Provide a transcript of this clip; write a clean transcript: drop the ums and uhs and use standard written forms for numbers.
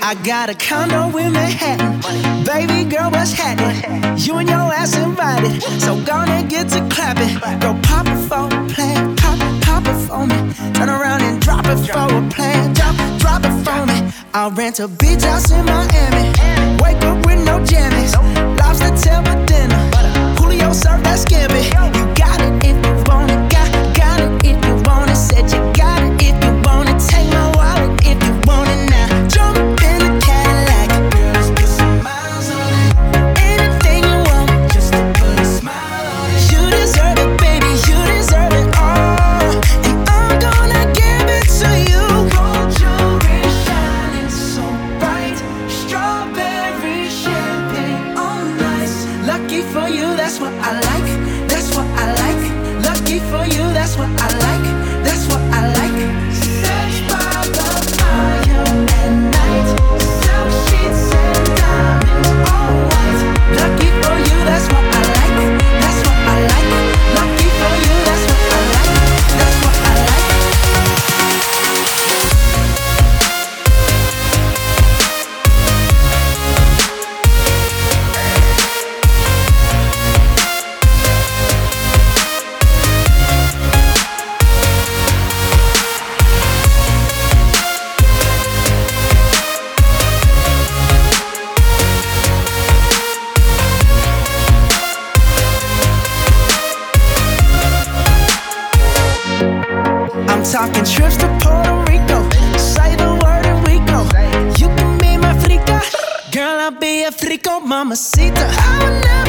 I got a condo in Manhattan. Baby girl, what's happening? You and your ass invited, so gonna get to clapping. Go pop it for a plan, pop it for me. Turn around and drop it for a plan, drop it for me. I'll rent a beach house in Miami. Wake up with no jammies. Lobster tail for dinner. Julio served that scampi. You got it if you want it. Got it if you want it. Said you got it if you want it. Take my wallet if you want it now. Jump in the Cadillac. Girls, put some miles on it. Anything you want, just to put a smile on it. You deserve it, baby. You deserve it all. And I'm gonna give it to you. Gold jewelry shining so bright. Strawberry champagne on ice. Lucky for you, that's what I like. That's what I like. Lucky for you, that's what I like. That's what I like. Sex by the fire at night. Silk sheets and diamonds all white. Lucky for you, that's what I like. That's what I like. Lucky for you, that's what I like. That's what I like. I'm talking trips to Puerto Rico. Say the word and we go. You can be my frica. Girl, I'll be a frico, mamacita. I would never